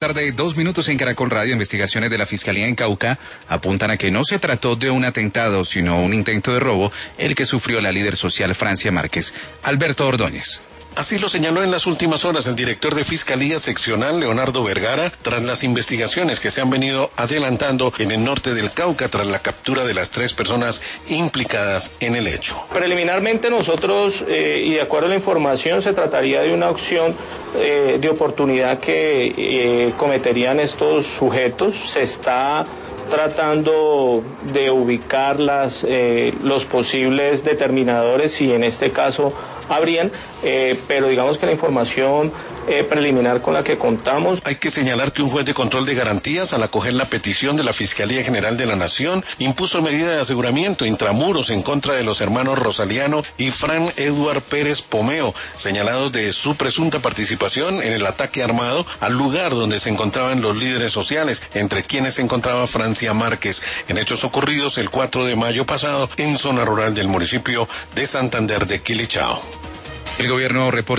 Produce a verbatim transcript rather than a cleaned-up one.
Tarde, dos minutos en Caracol Radio. Investigaciones de la Fiscalía en Cauca apuntan a que no se trató de un atentado, sino un intento de robo, el que sufrió la líder social Francia Márquez. Alberto Ordóñez. Así lo señaló en las últimas horas el director de Fiscalía Seccional, Leonardo Vergara, tras las investigaciones que se han venido adelantando en el norte del Cauca tras la captura de las tres personas implicadas en el hecho. Preliminarmente nosotros, eh, y de acuerdo a la información, se trataría de una acción eh, de oportunidad que eh, cometerían estos sujetos. Se está tratando de ubicar las, eh, los posibles determinadores, y en este caso habrían, eh, pero digamos que la información eh, preliminar con la que contamos. Hay que señalar que un juez de control de garantías, al acoger la petición de la Fiscalía General de la Nación, impuso medida de aseguramiento intramuros en contra de los hermanos Rosaliano y Fran Eduard Pérez Pomeo, señalados de su presunta participación en el ataque armado al lugar donde se encontraban los líderes sociales, entre quienes se encontraba Francia Márquez, en hechos ocurridos el cuatro de mayo pasado en zona rural del municipio de Santander de Quilichao. El gobierno reporta